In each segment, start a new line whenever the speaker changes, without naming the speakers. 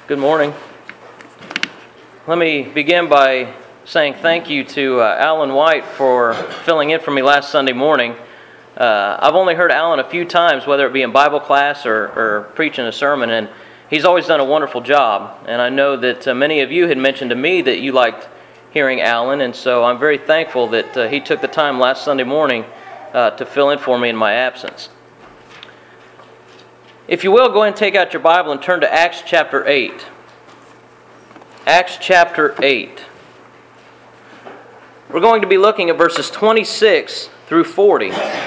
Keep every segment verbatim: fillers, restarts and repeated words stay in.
Good morning. Let me begin by saying thank you to uh, Alan White for filling in for me last Sunday morning. Uh, I've only heard Alan a few times, whether it be in Bible class or, or preaching a sermon, and he's always done a wonderful job. And I know that uh, many of you had mentioned to me that you liked hearing Alan, and so I'm very thankful that uh, he took the time last Sunday morning uh, to fill in for me in my absence. If you will, go ahead and take out your Bible and turn to Acts chapter eight. Acts chapter eight. We're going to be looking at verses twenty-six through forty.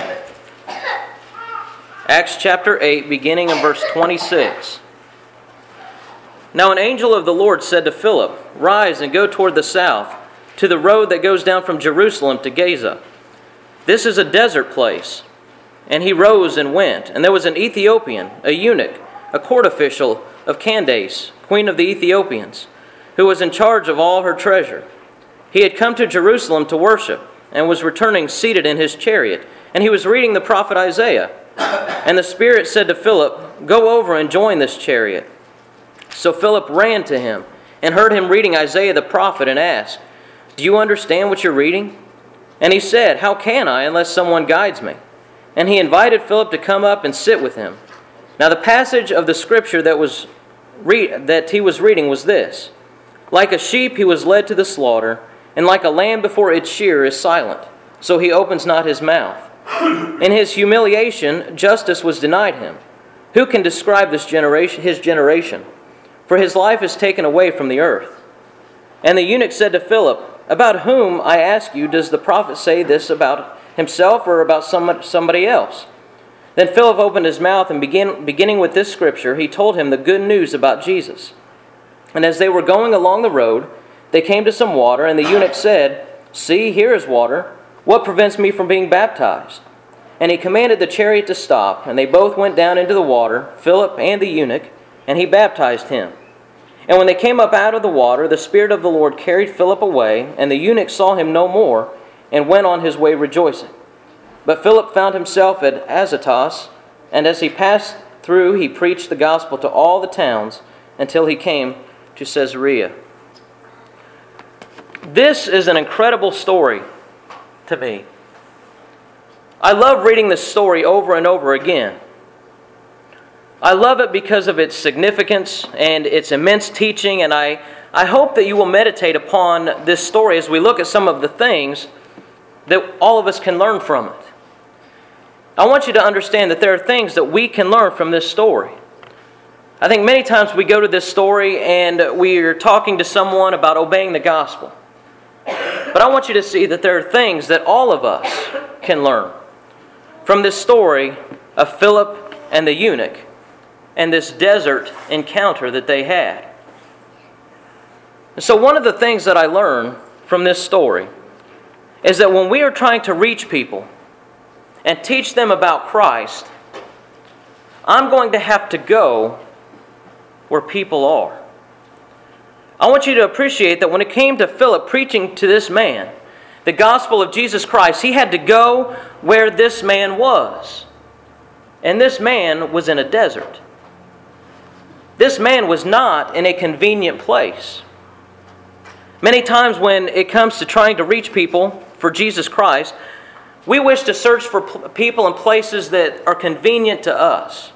Acts chapter eight, beginning in verse twenty-six. Now an angel of the Lord said to Philip, "Rise and go toward the south, to the road that goes down from Jerusalem to Gaza. This is a desert place." And he rose and went. And there was an Ethiopian, a eunuch, a court official of Candace, queen of the Ethiopians, who was in charge of all her treasure. He had come to Jerusalem to worship, and was returning seated in his chariot. And he was reading the prophet Isaiah. And the Spirit said to Philip, "Go over and join this chariot." So Philip ran to him, and heard him reading Isaiah the prophet, and asked, "Do you understand what you're reading?" And he said, "How can I, unless someone guides me?" And he invited Philip to come up and sit with him. Now the passage of the scripture that was re- that he was reading was this: "Like a sheep he was led to the slaughter, and like a lamb before its shearer is silent, so he opens not his mouth. In his humiliation justice was denied him. Who can describe this generation, his generation? For his life is taken away from the earth." And the eunuch said to Philip, "About whom, I ask you, does the prophet say this, about himself or about somebody else?" Then Philip opened his mouth, and begin, beginning with this scripture, he told him the good news about Jesus. And as they were going along the road, they came to some water, and the eunuch said, "See, here is water. What prevents me from being baptized?" And he commanded the chariot to stop, and they both went down into the water, Philip and the eunuch, and he baptized him. And when they came up out of the water, the Spirit of the Lord carried Philip away, and the eunuch saw him no more, and went on his way rejoicing. But Philip found himself at Azotus, and as he passed through, he preached the gospel to all the towns until he came to Caesarea. This is an incredible story to me. I love reading this story over and over again. I love it because of its significance and its immense teaching, and I, I hope that you will meditate upon this story as we look at some of the things that all of us can learn from it. I want you to understand that there are things that we can learn from this story. I think many times we go to this story and we are talking to someone about obeying the gospel. But I want you to see that there are things that all of us can learn from this story of Philip and the eunuch and this desert encounter that they had. And so one of the things that I learned from this story is that when we are trying to reach people and teach them about Christ, I'm going to have to go where people are. I want you to appreciate that when it came to Philip preaching to this man the gospel of Jesus Christ, he had to go where this man was. And this man was in a desert. This man was not in a convenient place. Many times when it comes to trying to reach people for Jesus Christ, we wish to search for people in places that are convenient to us.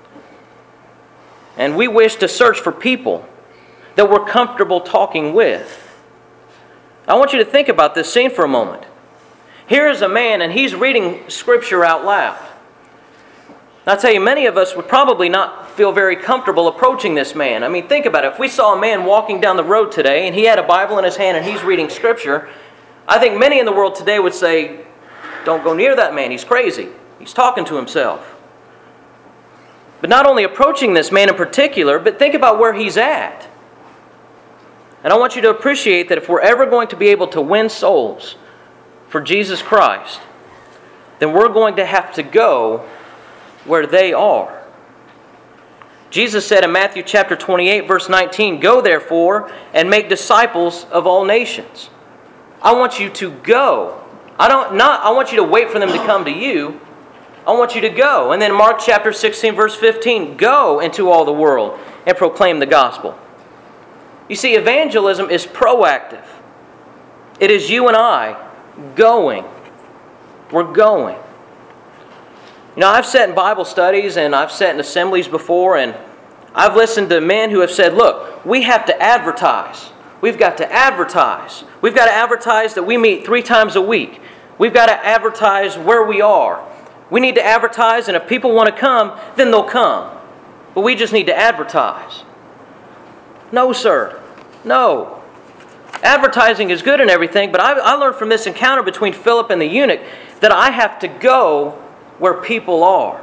And we wish to search for people that we're comfortable talking with. I want you to think about this scene for a moment. Here is a man, and he's reading Scripture out loud. I'll tell you, many of us would probably not feel very comfortable approaching this man. I mean, think about it. If we saw a man walking down the road today, and he had a Bible in his hand, and he's reading Scripture, I think many in the world today would say, "Don't go near that man. He's crazy. He's talking to himself." But not only approaching this man in particular, but think about where he's at. And I want you to appreciate that if we're ever going to be able to win souls for Jesus Christ, then we're going to have to go where they are. Jesus said in Matthew chapter twenty-eight, verse nineteen, "Go therefore and make disciples of all nations." I want you to go. I don't not I want you to wait for them to come to you. I want you to go. And then Mark chapter sixteen, verse fifteen, "Go into all the world and proclaim the gospel." You see, evangelism is proactive. It is you and I going. We're going. You know, I've sat in Bible studies and I've sat in assemblies before, and I've listened to men who have said, look, we have to advertise. We've got to advertise. We've got to advertise that we meet three times a week. We've got to advertise where we are. We need to advertise, and if people want to come, then they'll come. But we just need to advertise. No, sir. No. Advertising is good and everything, but I, I learned from this encounter between Philip and the eunuch that I have to go where people are.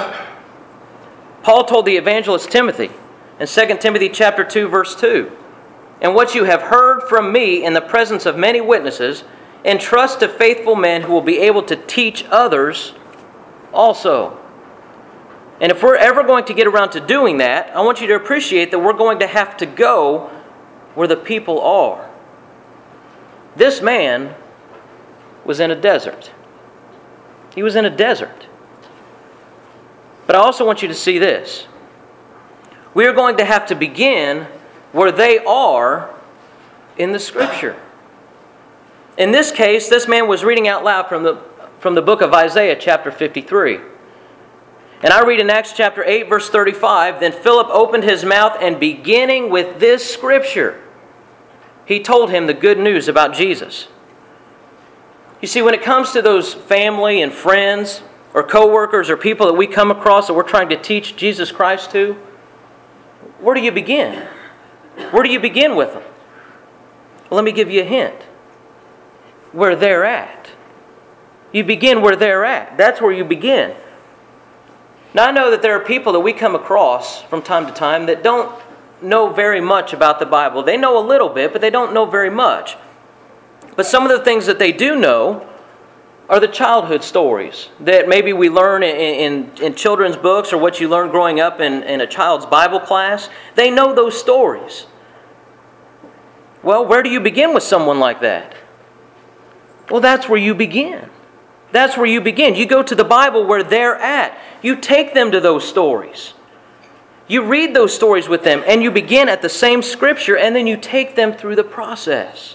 Paul told the evangelist Timothy in Second Timothy chapter two, verse two, "And what you have heard from me in the presence of many witnesses, entrust to faithful men who will be able to teach others also." And if we're ever going to get around to doing that, I want you to appreciate that we're going to have to go where the people are. This man was in a desert. He was in a desert. But I also want you to see this. We are going to have to begin where they are in the Scripture. In this case, this man was reading out loud from the, from the book of Isaiah chapter fifty-three. And I read in Acts chapter eight, verse thirty-five, "Then Philip opened his mouth, and beginning with this scripture, he told him the good news about Jesus." You see, when it comes to those family and friends or co-workers or people that we come across that we're trying to teach Jesus Christ to, where do you begin? Where do you begin with them? Well, let me give you a hint. Where they're at. You begin where they're at. That's where you begin. Now, I know that there are people that we come across from time to time that don't know very much about the Bible. They know a little bit, but they don't know very much. But some of the things that they do know are the childhood stories that maybe we learn in, in, in children's books or what you learn growing up in, in a child's Bible class. They know those stories. Well, where do you begin with someone like that? Well, that's where you begin. That's where you begin. You go to the Bible where they're at. You take them to those stories. You read those stories with them, and you begin at the same scripture, and then you take them through the process.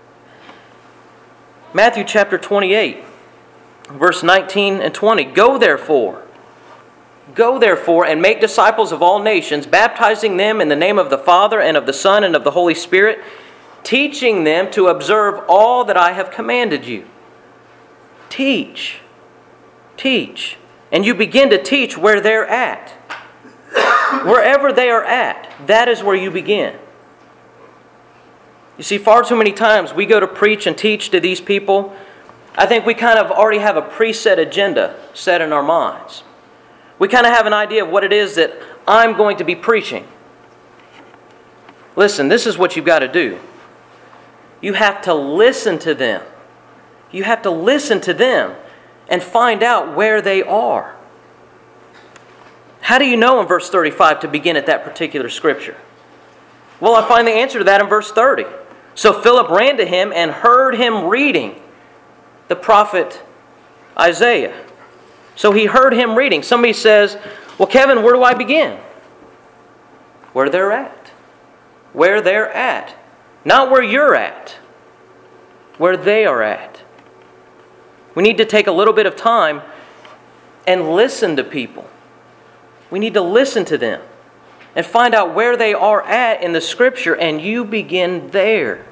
Matthew chapter twenty-eight, verse nineteen and twenty. "Go therefore, go therefore, and make disciples of all nations, baptizing them in the name of the Father, and of the Son, and of the Holy Spirit, teaching them to observe all that I have commanded you." Teach. Teach. And you begin to teach where they're at. Wherever they are at, that is where you begin. You see, far too many times we go to preach and teach to these people. I think we kind of already have a preset agenda set in our minds. We kind of have an idea of what it is that I'm going to be preaching. Listen, this is what you've got to do. You have to listen to them. You have to listen to them and find out where they are. How do you know in verse thirty-five to begin at that particular scripture? Well, I find the answer to that in verse thirty. "So Philip ran to him and heard him reading the prophet Isaiah." So he heard him reading. Somebody says, "Well, Kevin, where do I begin?" Where they're at. Where they're at. Not where you're at. Where they are at. We need to take a little bit of time and listen to people. We need to listen to them and find out where they are at in the Scripture, and you begin there.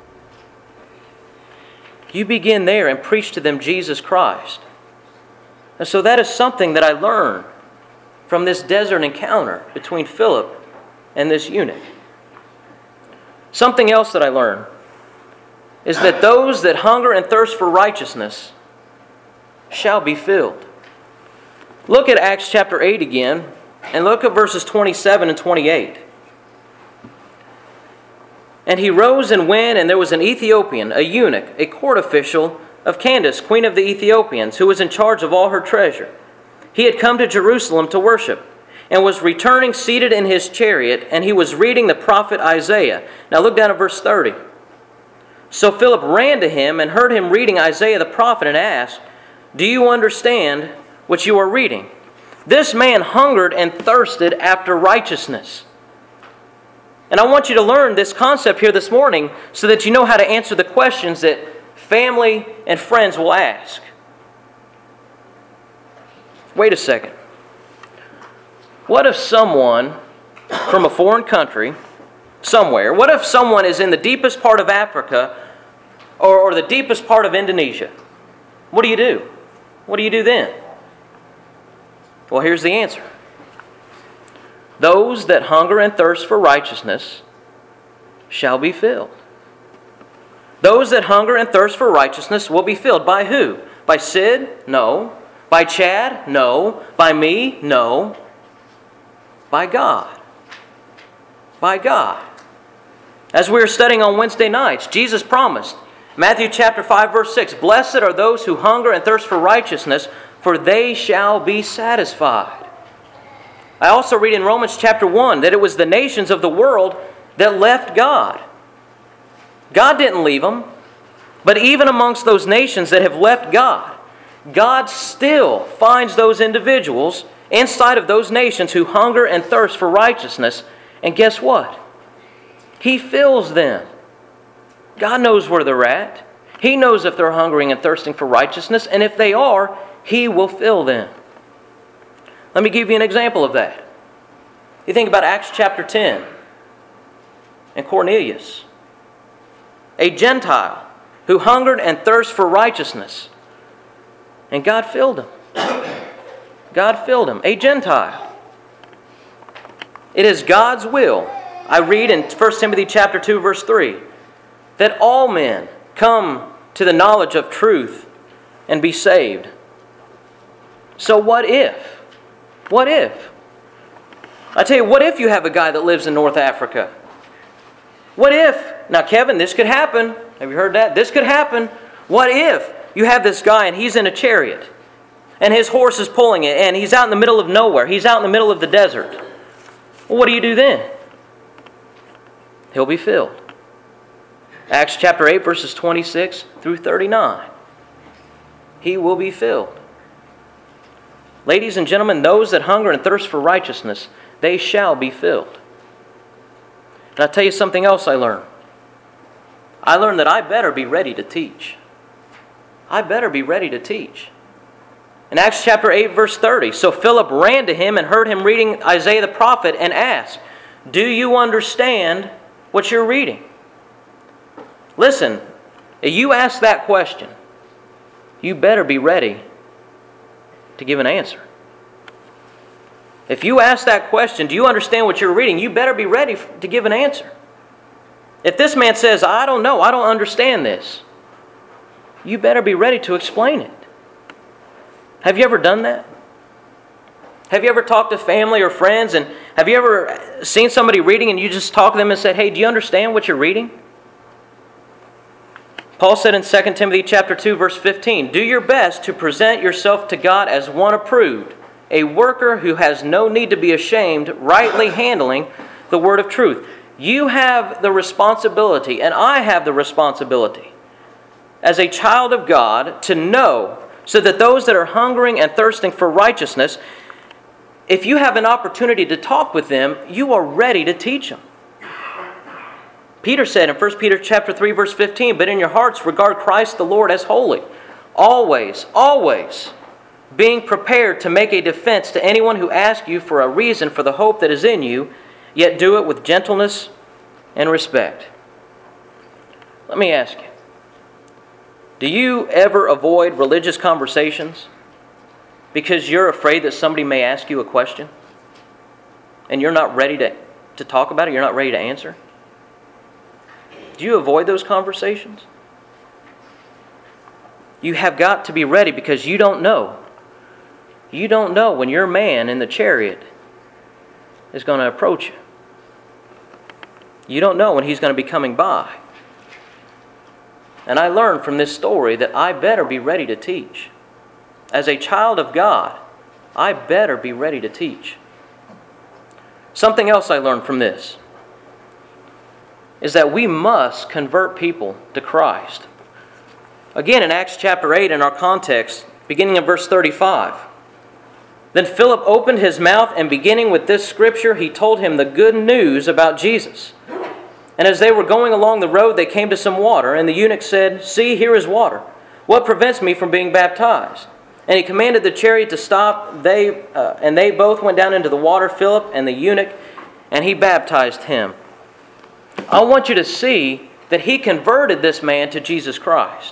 You begin there and preach to them Jesus Christ. And so that is something that I learned from this desert encounter between Philip and this eunuch. Something else that I learned is that those that hunger and thirst for righteousness shall be filled. Look at Acts chapter eight again, and look at verses twenty-seven and twenty-eight. "And he rose and went, and there was an Ethiopian, a eunuch, a court official of Candace, queen of the Ethiopians, who was in charge of all her treasure. He had come to Jerusalem to worship, and was returning seated in his chariot, and he was reading the prophet Isaiah." Now look down at verse thirty. "So Philip ran to him and heard him reading Isaiah the prophet, and asked, 'Do you understand what you are reading?' This man hungered and thirsted after righteousness." And I want you to learn this concept here this morning so that you know how to answer the questions that family and friends will ask. Wait a second. What if someone from a foreign country, somewhere, what if someone is in the deepest part of Africa or, or the deepest part of Indonesia? What do you do? What do you do then? Well, here's the answer. Those that hunger and thirst for righteousness shall be filled. Those that hunger and thirst for righteousness will be filled. By who? By Sid? No. By Chad? No. By me? No. By God. By God. As we were studying on Wednesday nights, Jesus promised, Matthew chapter five, verse six, "Blessed are those who hunger and thirst for righteousness, for they shall be satisfied." I also read in Romans chapter one that it was the nations of the world that left God. God didn't leave them, but even amongst those nations that have left God, God still finds those individuals inside of those nations who hunger and thirst for righteousness. And guess what? He fills them. God knows where they're at. He knows if they're hungering and thirsting for righteousness. And if they are, He will fill them. Let me give you an example of that. You think about Acts chapter ten and Cornelius, a Gentile who hungered and thirsted for righteousness. And God filled him. God filled him, a Gentile. It is God's will. I read in First Timothy chapter two, verse three, that all men come to the knowledge of truth and be saved. So what if? What if? I tell you, what if you have a guy that lives in North Africa? What if? Now, Kevin, this could happen. Have you heard that? This could happen. What if you have this guy and he's in a chariot and his horse is pulling it and he's out in the middle of nowhere. He's out in the middle of the desert. Well, what do you do then? He'll be filled. Acts chapter eight, verses twenty-six through thirty-nine. He will be filled. Ladies and gentlemen, those that hunger and thirst for righteousness, they shall be filled. And I'll tell you something else I learned. I learned that I better be ready to teach. I better be ready to teach. In Acts chapter eight, verse thirty, so Philip ran to him and heard him reading Isaiah the prophet and asked, "Do you understand what you're reading?" Listen, if you ask that question, you better be ready to give an answer. If you ask that question, "Do you understand what you're reading?" you better be ready to give an answer. If this man says, "I don't know, I don't understand this," you better be ready to explain it. Have you ever done that? Have you ever talked to family or friends, and have you ever seen somebody reading and you just talk to them and said, "Hey, do you understand what you're reading?" Paul said in Second Timothy chapter two, verse fifteen, "Do your best to present yourself to God as one approved, a worker who has no need to be ashamed, rightly handling the word of truth." You have the responsibility, and I have the responsibility, as a child of God, to know so that those that are hungering and thirsting for righteousness, if you have an opportunity to talk with them, you are ready to teach them. Peter said in First Peter chapter three, verse fifteen, "But in your hearts regard Christ the Lord as holy, always, always being prepared to make a defense to anyone who asks you for a reason for the hope that is in you, yet do it with gentleness and respect." Let me ask you, do you ever avoid religious conversations because you're afraid that somebody may ask you a question and you're not ready to, to talk about it, you're not ready to answer? Do you avoid those conversations? You have got to be ready because you don't know. You don't know when your man in the chariot is going to approach you. You don't know when he's going to be coming by. And I learned from this story that I better be ready to teach. As a child of God, I better be ready to teach. Something else I learned from this is that we must convert people to Christ. Again, in Acts chapter eight, in our context, beginning in verse thirty-five, Then Philip opened his mouth, and beginning with this scripture, he told him the good news about Jesus. And as they were going along the road, they came to some water, and the eunuch said, "See, here is water. What prevents me from being baptized?" And he commanded the chariot to stop. They uh, and they both went down into the water, Philip and the eunuch, and he baptized him. I want you to see that he converted this man to Jesus Christ.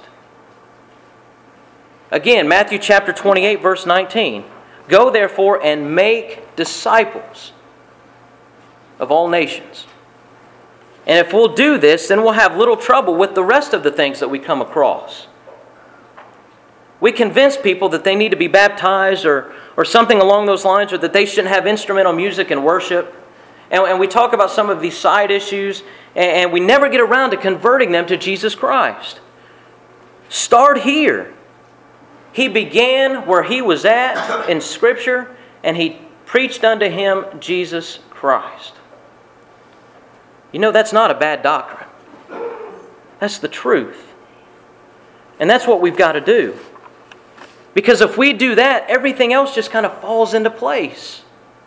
Again, Matthew chapter twenty-eight, verse nineteen. "Go therefore and make disciples of all nations." And if we'll do this, then we'll have little trouble with the rest of the things that we come across. We convince people that they need to be baptized or, or something along those lines, or that they shouldn't have instrumental music and worship. And, and we talk about some of these side issues, and, and we never get around to converting them to Jesus Christ. Start here. He began where he was at in Scripture, and he preached unto him Jesus Christ. You know, that's not a bad doctrine. That's the truth. And that's what we've got to do. Because if we do that, everything else just kind of falls into place.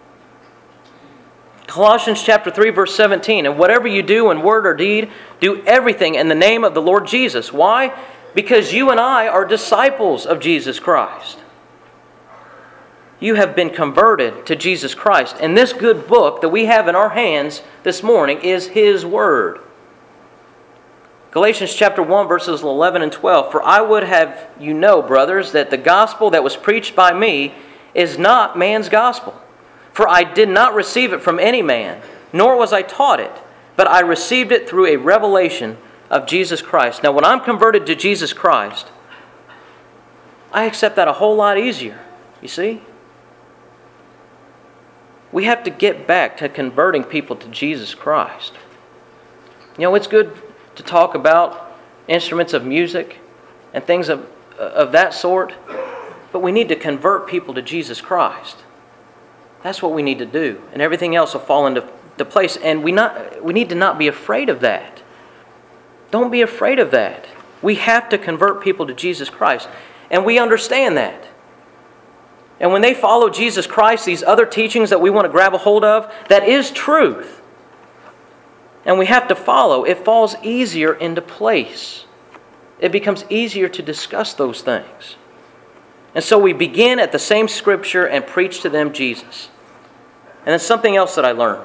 Colossians chapter three, verse seventeen, "And whatever you do in word or deed, do everything in the name of the Lord Jesus." Why? Because you and I are disciples of Jesus Christ. You have been converted to Jesus Christ. And this good book that we have in our hands this morning is His Word. Galatians chapter one, verses eleven and twelve. "For I would have you know, brothers, that the gospel that was preached by me is not man's gospel. For I did not receive it from any man, nor was I taught it, but I received it through a revelation of Jesus Christ." Now, when I'm converted to Jesus Christ, I accept that a whole lot easier, you see? We have to get back to converting people to Jesus Christ. You know, it's good to talk about instruments of music and things of, of that sort, but we need to convert people to Jesus Christ. That's what we need to do, and everything else will fall into the place. And we not we need to not be afraid of that. Don't be afraid of that. We have to convert people to Jesus Christ, and we understand that. And when they follow Jesus Christ, these other teachings that we want to grab a hold of, that is truth. And we have to follow. It falls easier into place. It becomes easier to discuss those things. And so we begin at the same Scripture and preach to them Jesus. And then something else that I learned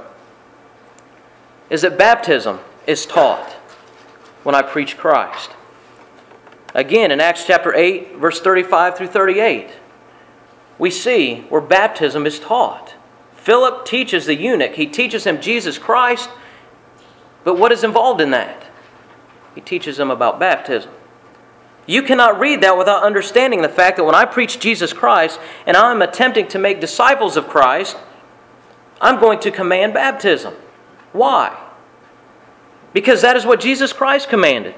is that baptism is taught when I preach Christ. Again, in Acts chapter eight, verse thirty-five through thirty-eight, we see where baptism is taught. Philip teaches the eunuch. He teaches him Jesus Christ. But what is involved in that? He teaches him about baptism. You cannot read that without understanding the fact that when I preach Jesus Christ and I'm attempting to make disciples of Christ, I'm going to command baptism. Why? Because that is what Jesus Christ commanded.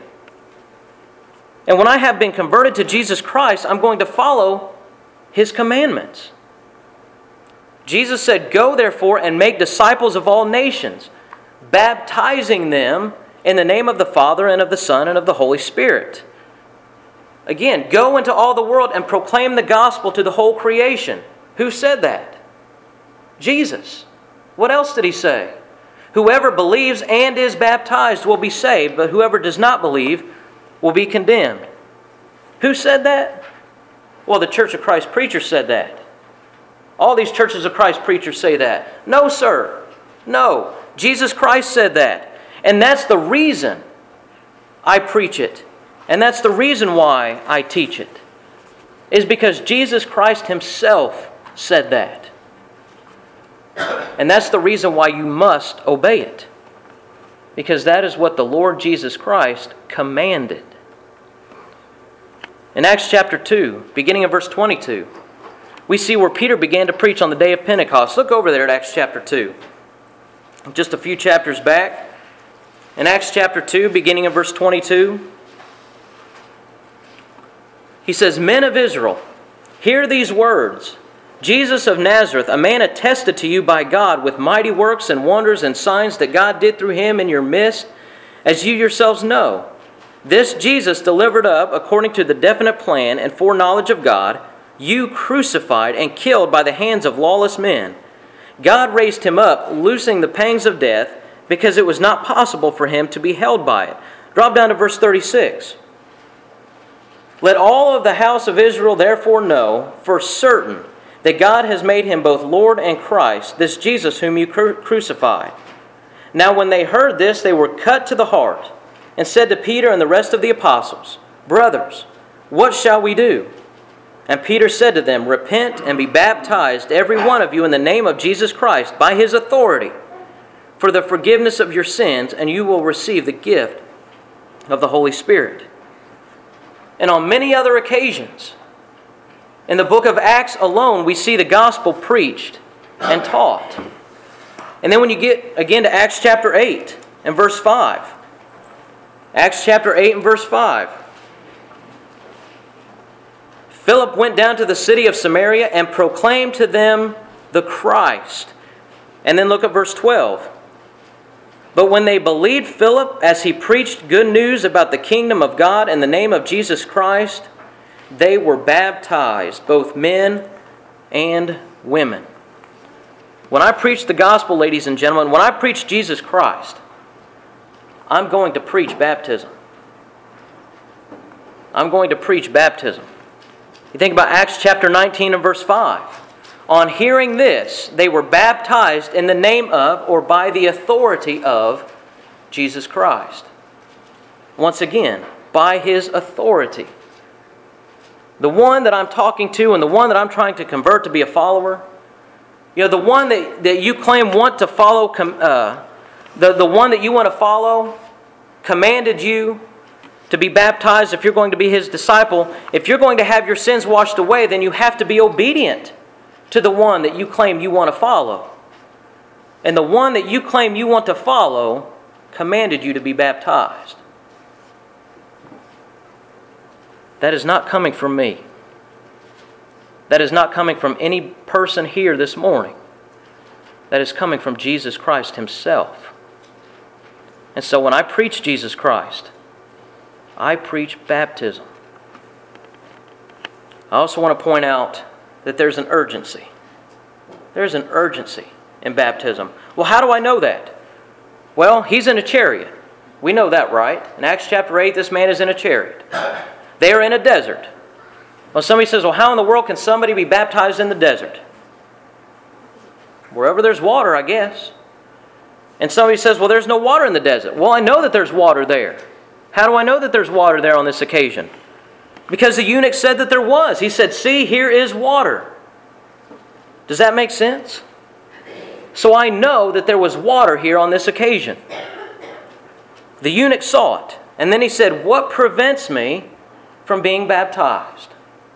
And when I have been converted to Jesus Christ, I'm going to follow His commandments. Jesus said, "Go therefore and make disciples of all nations, baptizing them in the name of the Father and of the Son and of the Holy Spirit." Again, go into all the world and proclaim the gospel to the whole creation. Who said that? Jesus. What else did He say? Whoever believes and is baptized will be saved, but whoever does not believe will be condemned. Who said that? Well, the Church of Christ preachers said that. All these Churches of Christ preachers say that. No, sir. No. Jesus Christ said that. And that's the reason I preach it. And that's the reason why I teach it. Is because Jesus Christ Himself said that. And that's the reason why you must obey it. Because that is what the Lord Jesus Christ commanded. In Acts chapter two, beginning of verse twenty-two, we see where Peter began to preach on the day of Pentecost. Look over there at Acts chapter two. Just a few chapters back. In Acts chapter two, beginning of verse twenty-two, he says, "Men of Israel, hear these words. Jesus of Nazareth, a man attested to you by God with mighty works and wonders and signs that God did through Him in your midst, as you yourselves know. This Jesus delivered up according to the definite plan and foreknowledge of God, you crucified and killed by the hands of lawless men. God raised him up, loosing the pangs of death, because it was not possible for him to be held by it. Drop down to verse thirty-six. Let all of the house of Israel therefore know for certain that God has made him both Lord and Christ, this Jesus whom you cru- crucified. Now when they heard this, they were cut to the heart, and said to Peter and the rest of the apostles, Brothers, what shall we do? And Peter said to them, Repent and be baptized, every one of you, in the name of Jesus Christ, by his authority, for the forgiveness of your sins, and you will receive the gift of the Holy Spirit. And on many other occasions, in the book of Acts alone, we see the gospel preached and taught. And then when you get again to Acts chapter eight and verse five, Acts chapter eight and verse five, Philip went down to the city of Samaria and proclaimed to them the Christ. And then look at verse twelve. But when they believed Philip as he preached good news about the kingdom of God in the name of Jesus Christ, they were baptized, both men and women. When I preach the gospel, ladies and gentlemen, when I preach Jesus Christ, I'm going to preach baptism. I'm going to preach baptism. You think about Acts chapter nineteen and verse five. On hearing this, they were baptized in the name of, or by the authority of, Jesus Christ. Once again, by his authority. The one that I'm talking to and the one that I'm trying to convert to be a follower, you know, the one that, that you claim want to follow, uh, the, the one that you want to follow commanded you to be baptized if you're going to be his disciple. If you're going to have your sins washed away, then you have to be obedient to the one that you claim you want to follow. And the one that you claim you want to follow commanded you to be baptized. That is not coming from me. That is not coming from any person here this morning. That is coming from Jesus Christ himself. And so when I preach Jesus Christ, I preach baptism. I also want to point out that there's an urgency. There's an urgency in baptism. Well, how do I know that? Well, he's in a chariot. We know that, right? In Acts chapter eight, this man is in a chariot. They are in a desert. Well, somebody says, well, how in the world can somebody be baptized in the desert? Wherever there's water, I guess. And somebody says, well, there's no water in the desert. Well, I know that there's water there. How do I know that there's water there on this occasion? Because the eunuch said that there was. He said, see, here is water. Does that make sense? So I know that there was water here on this occasion. The eunuch saw it. And then he said, what prevents me from being baptized?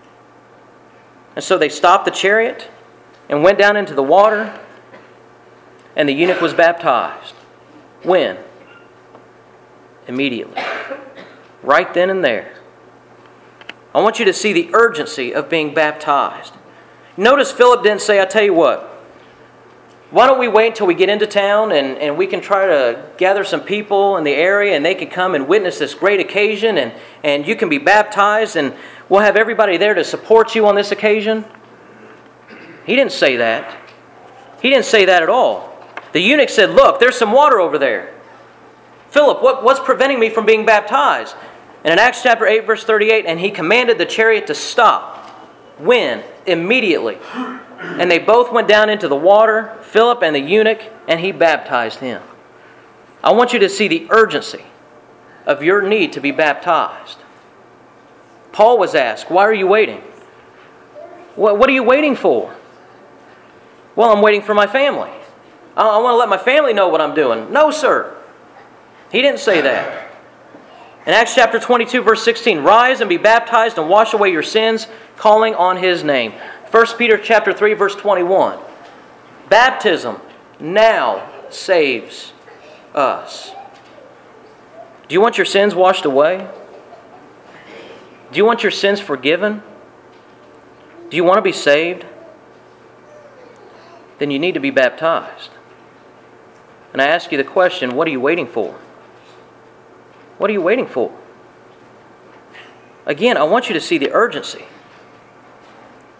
And so they stopped the chariot and went down into the water. And the eunuch was baptized. When? Immediately. Right then and there. I want you to see the urgency of being baptized. Notice Philip didn't say, I tell you what, why don't we wait until we get into town and, and we can try to gather some people in the area and they can come and witness this great occasion and, and you can be baptized and we'll have everybody there to support you on this occasion? He didn't say that. He didn't say that at all. The eunuch said, look, there's some water over there. Philip, what, what's preventing me from being baptized? And in Acts chapter eight, verse thirty-eight, and he commanded the chariot to stop. When? Immediately. And they both went down into the water, Philip and the eunuch, and he baptized him. I want you to see the urgency of your need to be baptized. Paul was asked, why are you waiting? What, what are you waiting for? Well, I'm waiting for my family. I, I want to let my family know what I'm doing. No, sir. He didn't say that. In Acts chapter twenty-two, verse sixteen, rise and be baptized and wash away your sins, calling on his name. First Peter chapter three, verse twenty-one. Baptism now saves us. Do you want your sins washed away? Do you want your sins forgiven? Do you want to be saved? Then you need to be baptized. And I ask you the question, what are you waiting for? What are you waiting for? Again, I want you to see the urgency.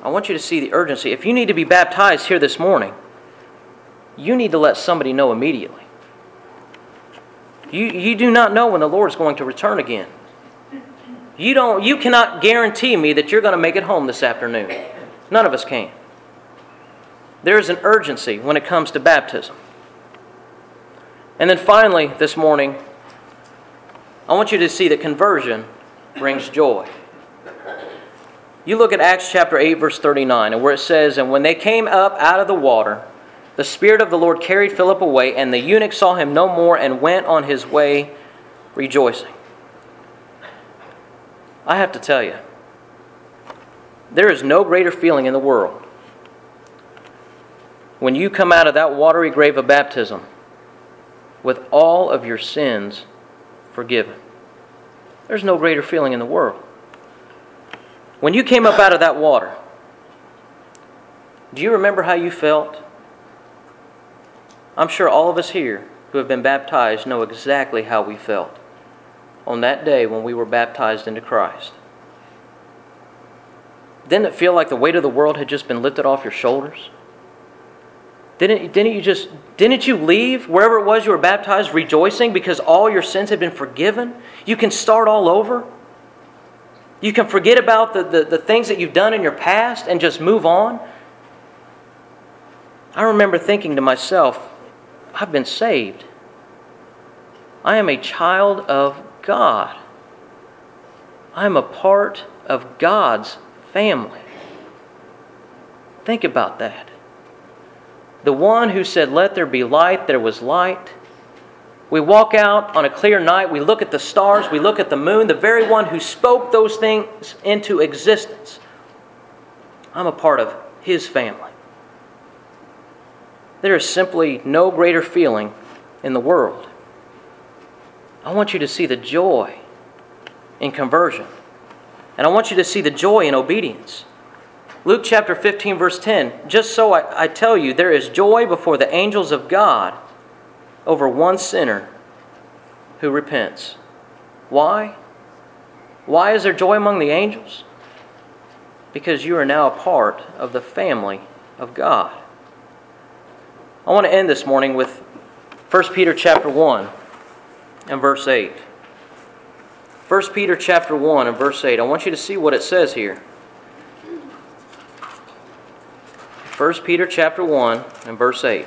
I want you to see the urgency. If you need to be baptized here this morning, you need to let somebody know immediately. You, you do not know when the Lord is going to return again. You don't. You cannot guarantee me that you're going to make it home this afternoon. None of us can. There is an urgency when it comes to baptism. And then finally, this morning, I want you to see that conversion brings joy. You look at Acts chapter eight, verse thirty-nine, and where it says, "And when they came up out of the water, the Spirit of the Lord carried Philip away, and the eunuch saw him no more and went on his way rejoicing." I have to tell you, there is no greater feeling in the world when you come out of that watery grave of baptism with all of your sins forgiven. There's no greater feeling in the world. When you came up out of that water, do you remember how you felt? I'm sure all of us here who have been baptized know exactly how we felt on that day when we were baptized into Christ. Didn't it feel like the weight of the world had just been lifted off your shoulders? Didn't, didn't you just didn't you leave wherever it was you were baptized rejoicing because all your sins had been forgiven? You can start all over. You can forget about the, the, the things that you've done in your past and just move on. I remember thinking to myself, I've been saved. I am a child of God. I am a part of God's family. Think about that. The one who said, "Let there be light," there was light. We walk out on a clear night, we look at the stars, we look at the moon, the very one who spoke those things into existence. I'm a part of His family. There is simply no greater feeling in the world. I want you to see the joy in conversion. And I want you to see the joy in obedience. Luke chapter fifteen, verse ten, "Just so I, I tell you, there is joy before the angels of God over one sinner who repents." Why? Why is there joy among the angels? Because you are now a part of the family of God. I want to end this morning with First Peter chapter one and verse eight. First Peter chapter one and verse eight. I want you to see what it says here. First Peter chapter one and verse eight.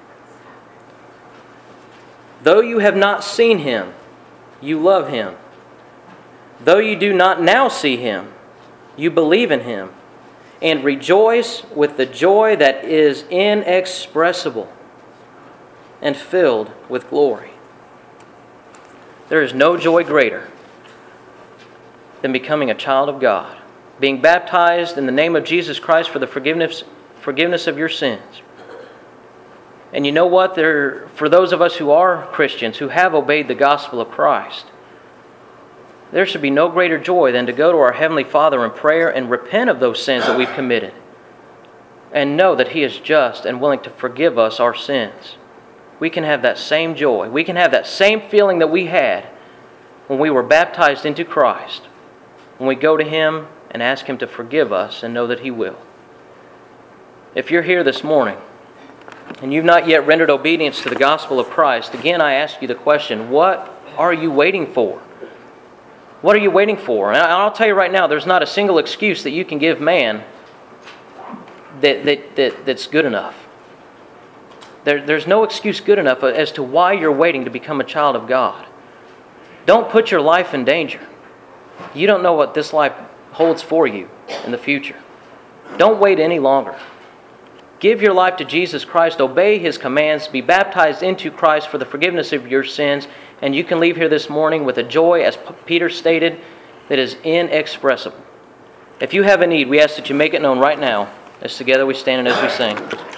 "Though you have not seen Him, you love Him. Though you do not now see Him, you believe in Him, and rejoice with the joy that is inexpressible and filled with glory." There is no joy greater than becoming a child of God, being baptized in the name of Jesus Christ for the forgiveness forgiveness of your sins. And you know what? There, for those of us who are Christians, who have obeyed the gospel of Christ, there should be no greater joy than to go to our Heavenly Father in prayer and repent of those sins that we've committed, and know that He is just and willing to forgive us our sins. We can have that same joy. We can have that same feeling that we had when we were baptized into Christ, when we go to Him and ask Him to forgive us and know that He will. If you're here this morning and you've not yet rendered obedience to the gospel of Christ, again I ask you the question, what are you waiting for? What are you waiting for? And I'll tell you right now, there's not a single excuse that you can give man that, that, that that's good enough. There, there's no excuse good enough as to why you're waiting to become a child of God. Don't put your life in danger. You don't know what this life holds for you in the future. Don't wait any longer. Give your life to Jesus Christ, obey His commands, be baptized into Christ for the forgiveness of your sins, and you can leave here this morning with a joy, as Peter stated, that is inexpressible. If you have a need, we ask that you make it known right now, as together we stand and as we sing.